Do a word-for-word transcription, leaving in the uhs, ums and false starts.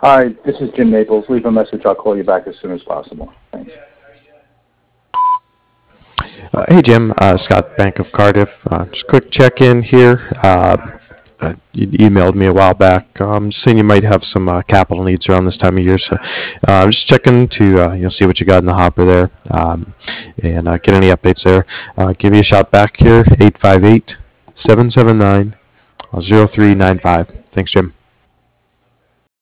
Hi, this is Jim Naples. Leave a message. I'll call you back as soon as possible. Thanks. Uh, hey Jim, uh, Scott, Bank of Cardiff. Uh, just quick check-in here. Uh, uh, you emailed me a while back, um, saying you might have some uh, capital needs around this time of year. So uh, I'm just checking to uh, you know see what you got in the hopper there, um, and uh, get any updates there. Uh, give you a shout back here, eight five eight, seven seven nine, zero three nine five. Thanks, Jim.